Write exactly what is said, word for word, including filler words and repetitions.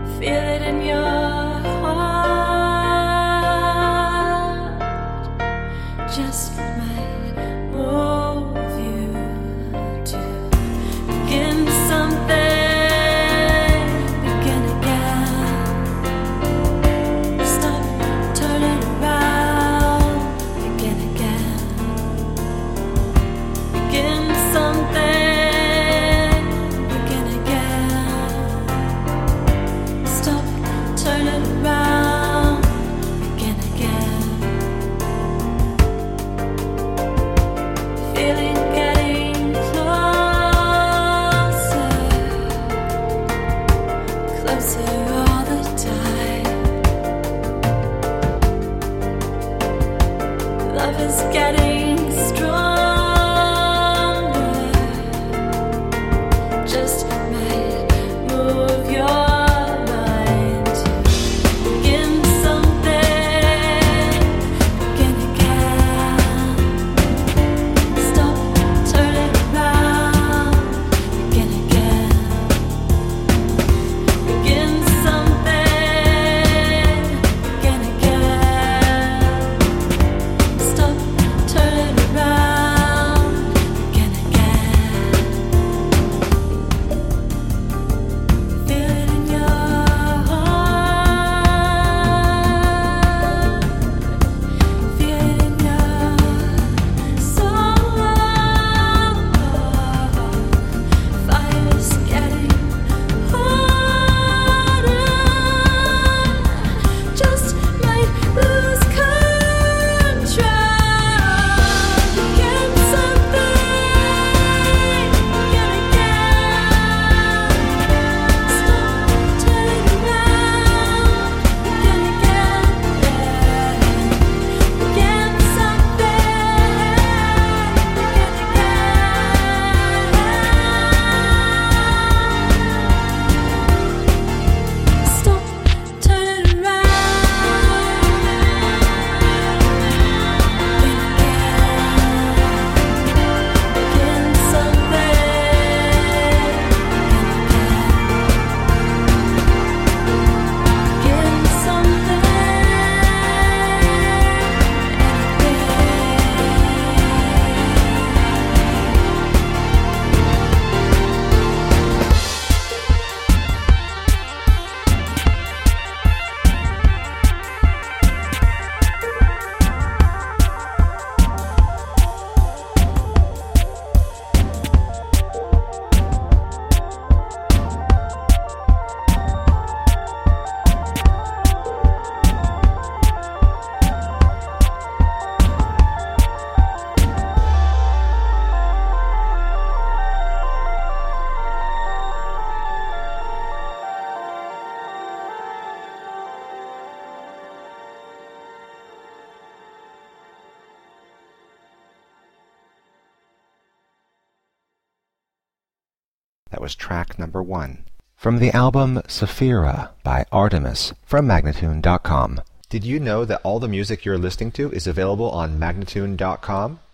Feel it in your heart. Just might move you to begin something, begin again. Stop, turn it around, begin again. Begin something, begin again. Stop, turn it around, begin again. Feeling getting closer, closer all the time. Love is getting stronger. Just might move your mind to begin something, begin again. Stop, turn it around, begin again. Begin something, begin again. Stop, turn it around, begin again. Feel it in your heart. Feel it in your soul. Fire's getting harder. Just might lose control. Begin something, begin again. Stop, turn it around, begin again. Begin something, begin again. Stop, turn it around, begin again. Begin something, begin again. Begin That was track number one from the album Saphira by Artemis from Magnatune dot com. Did you know that all the music you're listening to is available on Magnatune dot com?